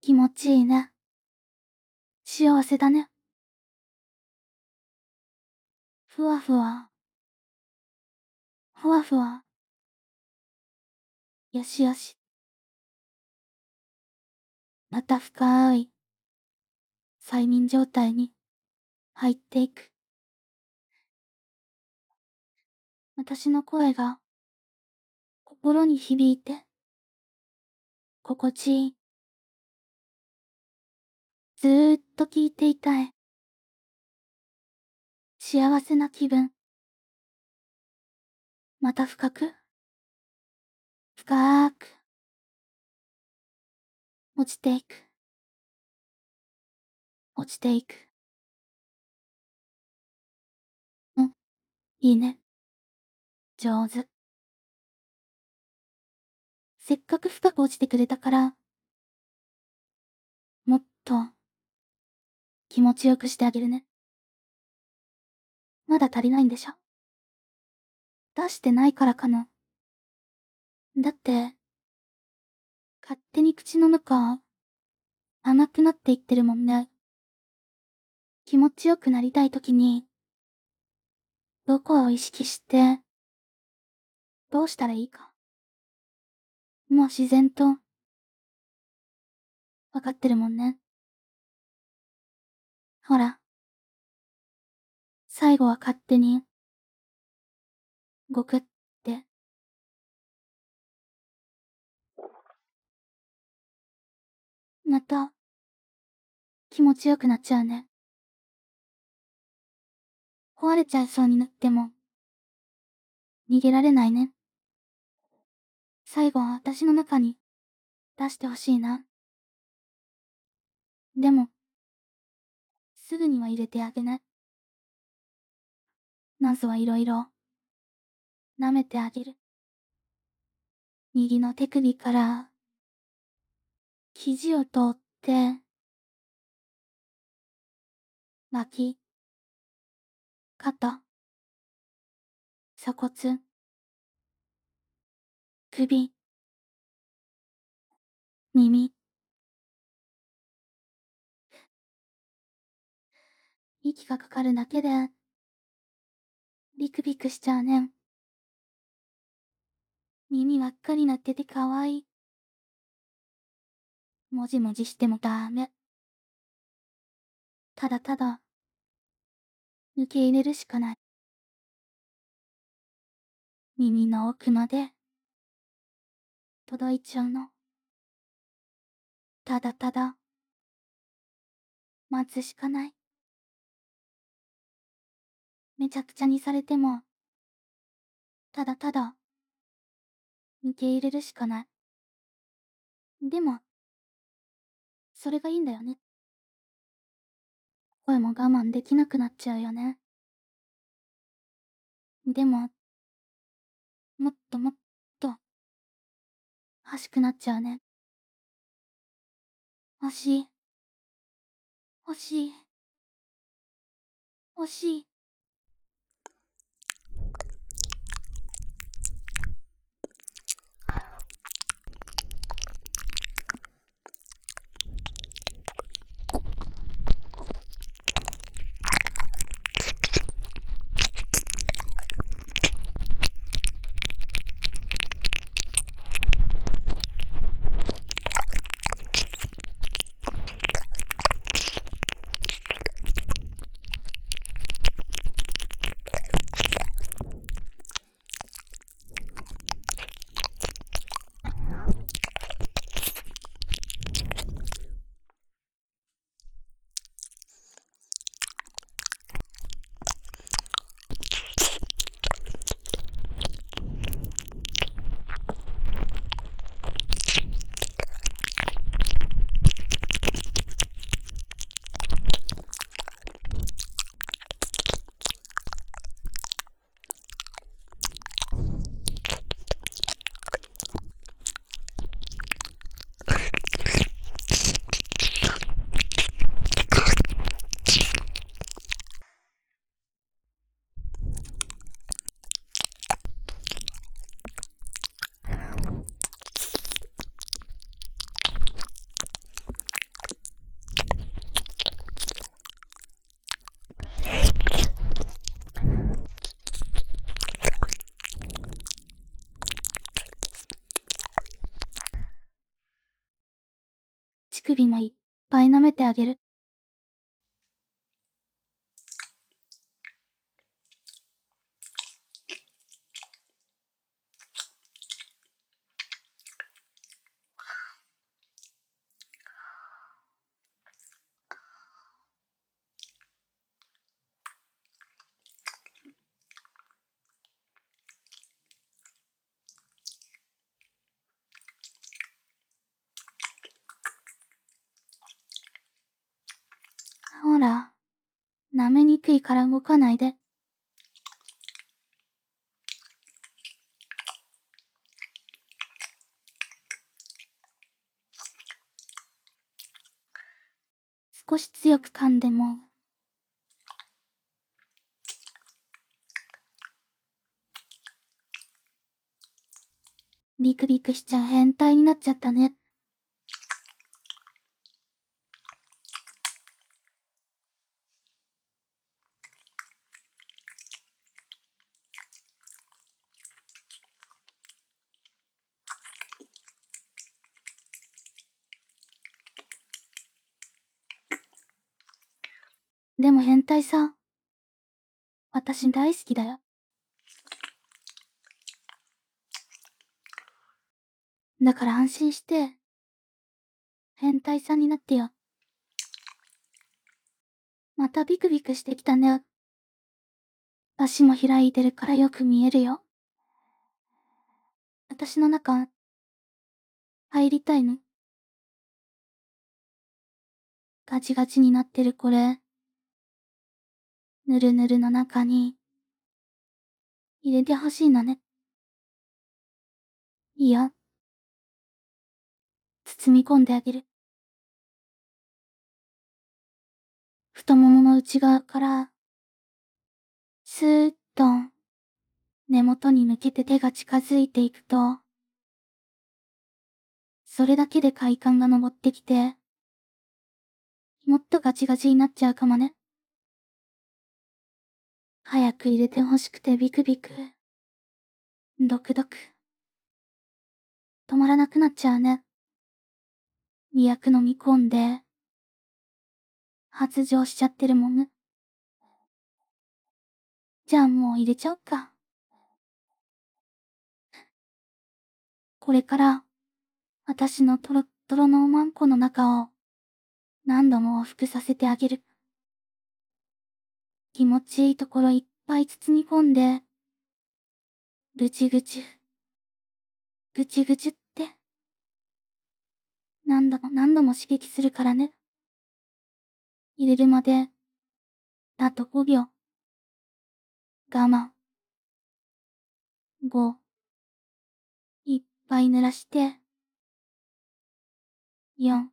気持ちいいね。幸せだね。ふわふわ。ふわふわ。よしよし。また深い催眠状態に入っていく。私の声が心に響いて心地いい。ずーっと聞いていたい。幸せな気分。また深く、深く、落ちていく。落ちていく。うん、いいね。上手。せっかく深く落ちてくれたから、もっと気持ちよくしてあげるね。まだ足りないんでしょ？出してないからかな。だって、勝手に口の中、甘くなっていってるもんね。気持ちよくなりたいときに、どこを意識して、どうしたらいいか。もう自然と、わかってるもんね。ほら、最後は勝手に、ごくって、また、気持ちよくなっちゃうね。壊れちゃいそうになっても、逃げられないね。最後は私の中に、出してほしいな。でも、すぐには入れてあげない。まずはいろいろ、舐めてあげる。右の手首から、肘を通って、脇、肩、鎖骨、首、耳。息がかかるだけで、ビクビクしちゃうねん。耳輪っかりなっててかわいい。もじもじしてもダメ。ただただ、受け入れるしかない。耳の奥まで、届いちゃうの。ただただ、待つしかない。めちゃくちゃにされても、ただただ、受け入れるしかない。でも、それがいいんだよね。声も我慢できなくなっちゃうよね。でも、もっともっと、欲しくなっちゃうね。欲しい。欲しい。欲しい。 乳首もいっぱい舐めてあげる。ほら、舐めにくいから動かないで。少し強く噛んでも。ビクビクしちゃ変態になっちゃったね。でも変態さ。私大好きだよ。だから安心して、変態さんになってよ。またビクビクしてきたね。足も開いてるからよく見えるよ。私の中、入りたいの？ガチガチになってるこれ。ぬるぬるの中に、入れてほしいのね。いいよ。包み込んであげる。太ももの内側から、スーッと、根元に向けて手が近づいていくと、それだけで快感が昇ってきて、もっとガチガチになっちゃうかもね。早く入れてほしくてビクビク。ドクドク。止まらなくなっちゃうね。2飲み込んで、発情しちゃってるもんね。じゃあもう入れちゃおっか。これから、私のトロットロのおまんこの中を、何度も往復させてあげる。気持ちいいところいっぱい包み込んで、ぐちぐち、ぐちぐちって、何度も何度も刺激するからね。入れるまで、あと5秒。我慢。5。いっぱい濡らして。4。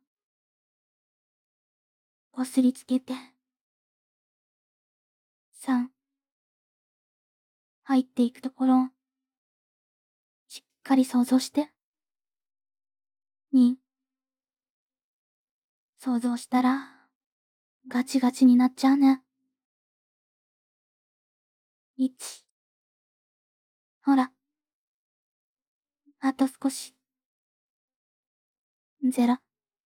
こすりつけて。3。入っていくところ。しっかり想像して。2。想像したら、ガチガチになっちゃうね。1。ほら。あと少し。0。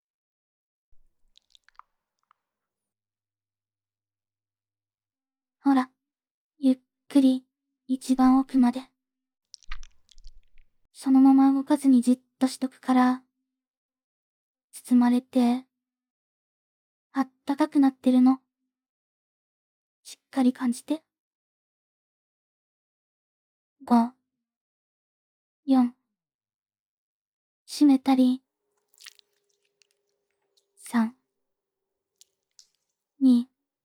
ほら。ゆっくり、一番奥まで。そのまま動かずにじっとしとくから、包まれて、あったかくなってるの。しっかり感じて。5、4、閉めたり、3、2、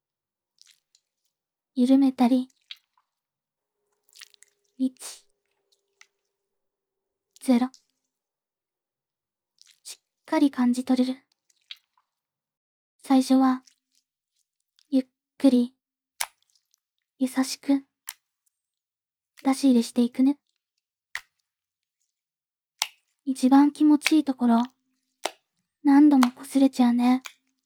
緩めたり、1、0。しっかり感じ取れる。最初は、ゆっくり、優しく、出し入れしていくね。一番気持ちいいところ、何度も擦れちゃうね。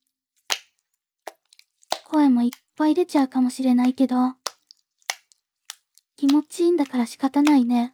声もいっぱい出ちゃうかもしれないけど、気持ちいいんだから仕方ないね。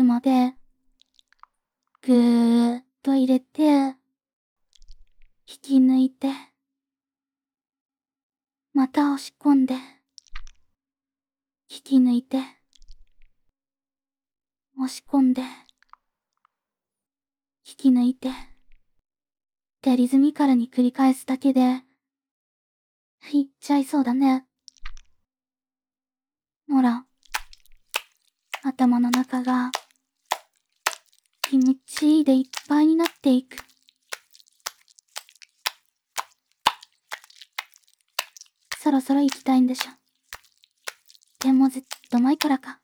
まで、ぐーっと入れて、引き抜いて、また押し込んで、引き抜いて、押し込んで、引き抜いて、でリズミカルに繰り返すだけで、いっちゃいそうだね。ほら、頭の中が、気持ちいいでいっぱいになっていく。そろそろ行きたいんでしょ。でもずっと前からか。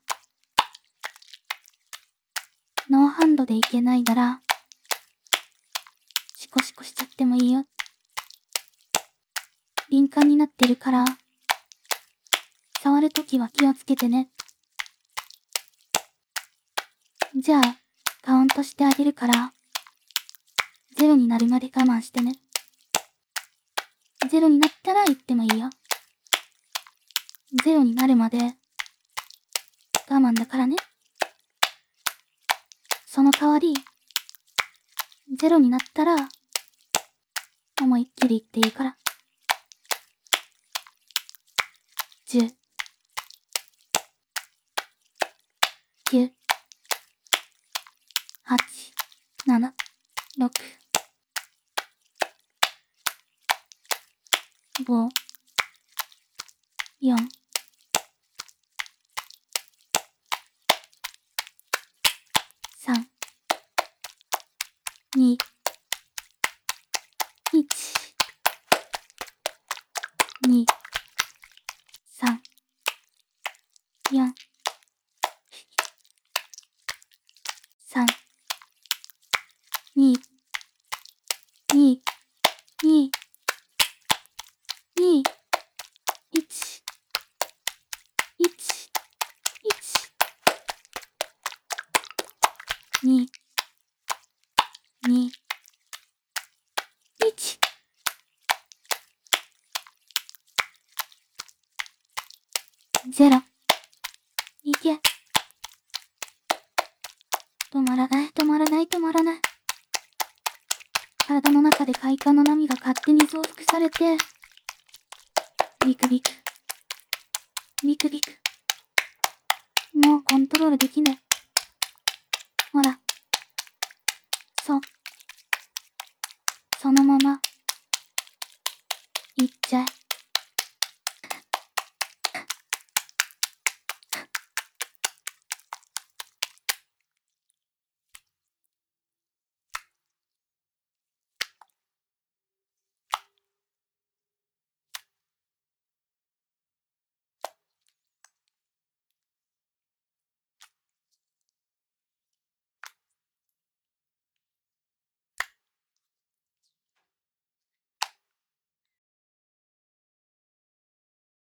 ノーハンドでいけないなら、シコシコしちゃってもいいよ。敏感になってるから、触るときは気をつけてね。じゃあ、カウントしてあげるから、ゼロになるまで我慢してね。ゼロになったら言ってもいいよ。ゼロになるまで、我慢だからね。その代わり、ゼロになったら、思いっきり言っていいから。10、9、8、7、6、5、4、3、2、1、2、3、4、3、2、2、2、2、1、1、1、2、2、1。ゼロ。いけ。止まらない、止まらない、止まらない。体の中で快感の波が勝手に増幅されて、ビクビク。ビクビク。もうコントロールできない。